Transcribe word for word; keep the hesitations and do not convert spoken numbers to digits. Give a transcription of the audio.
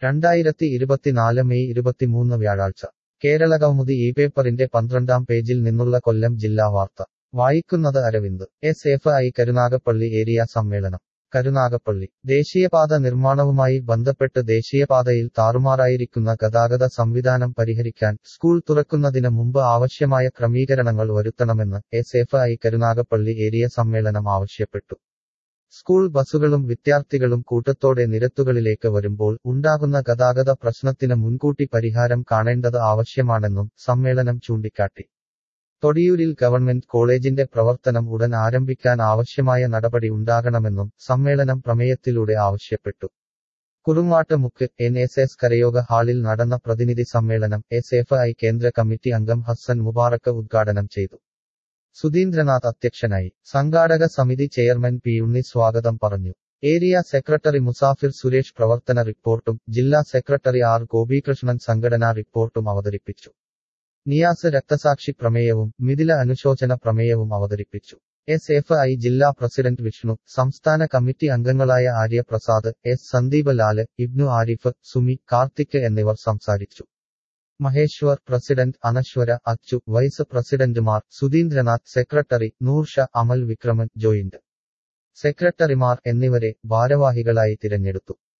രണ്ടായിരത്തി ഇരുപത്തിനാല് മെയ് ഇരുപത്തിമൂന്ന് വ്യാഴാഴ്ച കേരളകൗമുദി ഈ പേപ്പറിന്റെ പന്ത്രണ്ടാം പേജിൽ നിന്നുള്ള കൊല്ലം ജില്ലാ വാർത്ത വായിക്കുന്നത് Aravind. S F I Karunagappally area സമ്മേളനം കരുനാഗപ്പള്ളി. ദേശീയപാത നിർമ്മാണവുമായി ബന്ധപ്പെട്ട് ദേശീയപാതയിൽ താറുമാറായിരിക്കുന്ന ഗതാഗത സംവിധാനം പരിഹരിക്കാൻ സ്കൂൾ തുറക്കുന്നതിന് മുമ്പ് ആവശ്യമായ ക്രമീകരണങ്ങൾ വരുത്തണമെന്ന് S F I Karunagappally area സമ്മേളനം ആവശ്യപ്പെട്ടു. സ്കൂൾ ബസുകളും വിദ്യാർത്ഥികളും കൂട്ടത്തോടെ നിരത്തുകളിലേക്ക് വരുമ്പോൾ ഉണ്ടാകുന്ന ഗതാഗത പ്രശ്നത്തിന് മുൻകൂട്ടി പരിഹാരം കാണേണ്ടത് ആവശ്യമാണെന്നും സമ്മേളനം ചൂണ്ടിക്കാട്ടി. തൊടിയൂരിൽ ഗവൺമെന്റ് കോളേജിന്റെ പ്രവർത്തനം ഉടൻ ആരംഭിക്കാൻ ആവശ്യമായ നടപടി ഉണ്ടാകണമെന്നും സമ്മേളനം പ്രമേയത്തിലൂടെ ആവശ്യപ്പെട്ടു. കുറുങ്ങാട്ട് മുക്ക് എൻ എസ് എസ് കരയോഗ ഹാളിൽ നടന്ന പ്രതിനിധി സമ്മേളനം എസ് എഫ് ഐ കേന്ദ്ര കമ്മിറ്റി അംഗം ഹസ്സൻ മുബാറക്ക് ഉദ്ഘാടനം ചെയ്തു. സുധീന്ദ്രനാഥ് അധ്യക്ഷനായി. സംഘാടക സമിതി ചെയർമാൻ പി ഉണ്ണി സ്വാഗതം പറഞ്ഞു. ഏരിയ സെക്രട്ടറി മുസാഫിർ സുരേഷ് പ്രവർത്തന റിപ്പോർട്ടും ജില്ലാ സെക്രട്ടറി ആർ ഗോപികൃഷ്ണൻ സംഘടനാ റിപ്പോർട്ടും അവതരിപ്പിച്ചു. നിയാസ് രക്തസാക്ഷി പ്രമേയവും മിഥില അനുശോചന പ്രമേയവും അവതരിപ്പിച്ചു. എസ് എഫ് ഐ ജില്ലാ പ്രസിഡന്റ് വിഷ്ണു, സംസ്ഥാന കമ്മിറ്റി അംഗങ്ങളായ ആര്യ പ്രസാദ്, എസ് സന്ദീപ് ലാല്, ഇബ്നു ആരിഫ്, സുമി, കാർത്തിക് എന്നിവർ സംസാരിച്ചു. മഹേശ്വർ പ്രസിഡന്റ്, അനശ്വര, അച്ചു വൈസ് പ്രസിഡന്റുമാർ, സുധീന്ദ്രനാഥ് സെക്രട്ടറി, നൂർഷ, അമൽ വിക്രമൻ ജോയിന്റ് സെക്രട്ടറിമാർ എന്നിവരെ ഭാരവാഹികളായി തിരഞ്ഞെടുത്തു.